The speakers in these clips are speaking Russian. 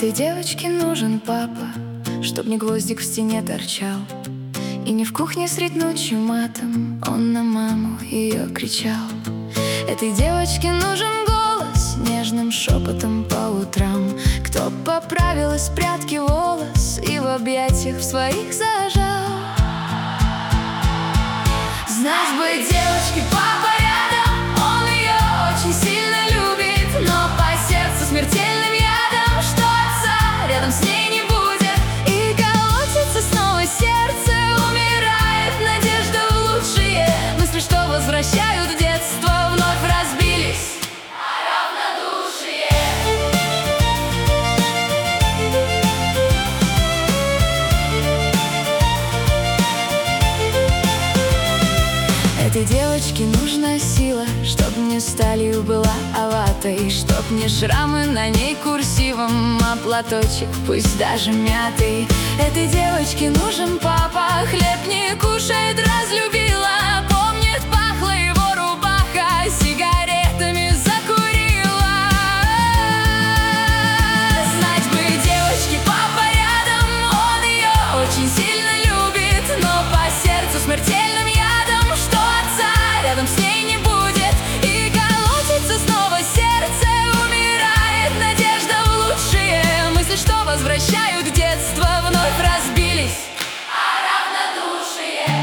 Этой девочке нужен папа, чтоб не гвоздик в стене торчал, и не в кухне средь ночи матом он на маму ее кричал. Этой девочке нужен голос нежным шепотом по утрам, кто поправил из прядки волос и в объятиях своих зажал. Знать бы девочке папа рядом, он ее очень сильно любит, но по сердцу смертельным ядом, что отца рядом с ней не будет. И колотится снова сердце, умирает надежда в лучшее. Мысли, что возвращают в детство, вновь разбились, равнодушие. Этой девочке нужна сила, чтоб не сталью была оватой, чтоб не шрамы на ней курсивом, а платочек, пусть даже мятый. Этой девочке нужен папа, хлеб не кушает, разлюбила, помнит, пахла его рубаха, сигаретами закурила. Знать бы девочке папа рядом, он ее очень сильно любит, но по сердцу смертельным ядом, что отца рядом с ней не будет. И колотится снова сердце, умирает надежда в лучшее. Мысли, что возвращают в детство, вновь разбились, равнодушие.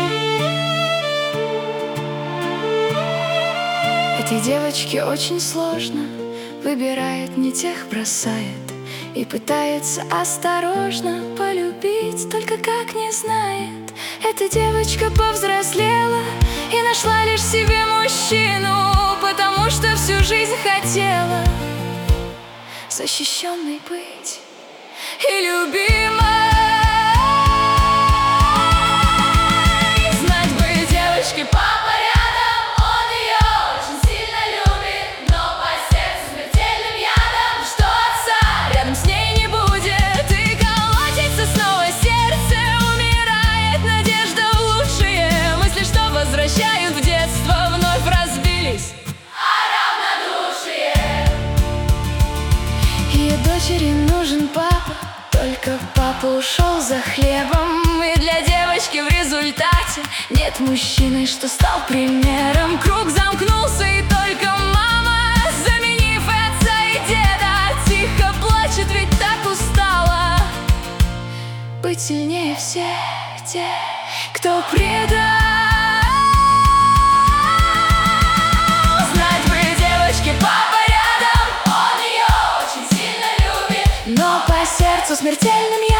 Этой девочке очень сложно, выбирает, не тех бросает, и пытается осторожно полюбить, только как не знает. Эта девочка повзрослела и нашла лишь себе мужчину, потому что всю жизнь хотела защищенной быть и любимой. Знать бы девочке папа рядом, он ее очень сильно любит, но по сердцу смертельным ядом, что отца рядом с ней не будет. И колотится снова сердце, умирает надежда в лучшее. Мысли, что возвращают в детство, вновь разбились, равнодушие. Ее дочери нужен папа, только папа ушел за хлебом, и для девочки в результате нет мужчины, что стал примером. Круг замкнулся, и только мама, заменив отца и деда, тихо плачет, ведь так устала быть сильнее всех тех, кто предал. Знать бы девочке папа рядом, он ее очень сильно любит, но по сердцу смертельным